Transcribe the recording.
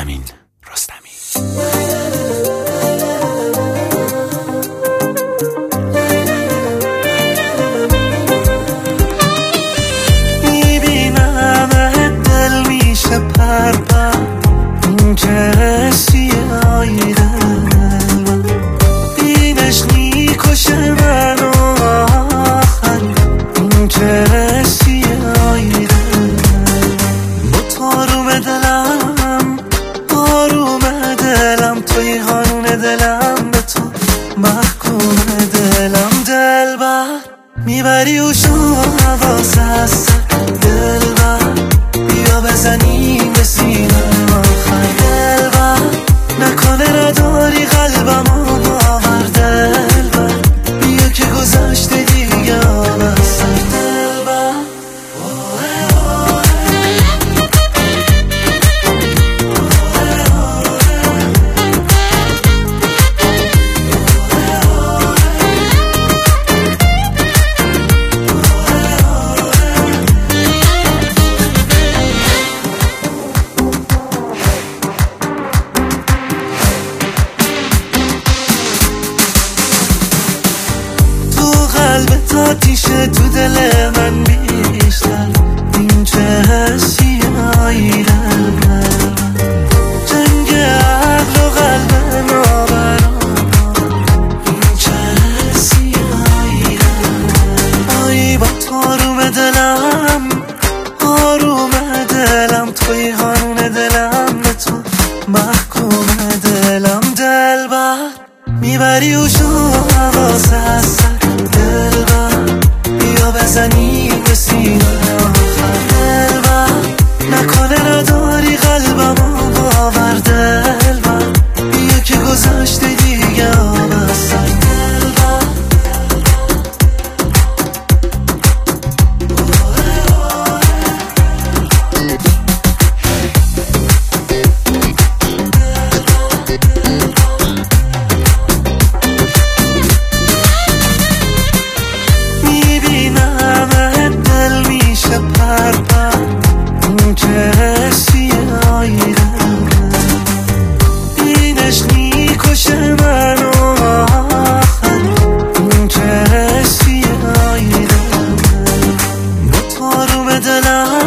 رستمی میبینم دل میشه پرپر این که سیاهی دل اینش میکشه منو آخر این که سیاهی دل با تاروم دلم توی هانون دلم به تو محکوم دلم دلبر میبری و شو حواس هست دلبر بیا بزنیم به سینه آخر دلبر نکنه نداری قلبم و باور دلبر بیا که گذشته دیگه آب از سر دلبر قلبت آتیشه تو دل من بیشتر این چه سیاهی دل جنگ عقل و قلب نابرابر این چه سیاهی دل آی با تاروم دلم توی هانون دلم به تو محکوم دلم دلبر میبری و شو حواس هست دلبر بیا بزنیم به سینه آخر دلبر نکنه نداری قلبم و باور دلبر بیا که گذشته دیگه آب از سر دلبر این که سیاهی دل اینش میکشه منو آخر این که سیاهی دل با تاروم دلم